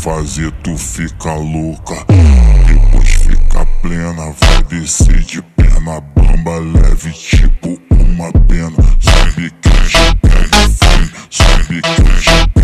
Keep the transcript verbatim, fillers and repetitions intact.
fazer tu fica louca. Depois fica plena, vai descer de perna bamba, leve tipo uma pena. Sabe que eu te pego, sabe que eu te pego.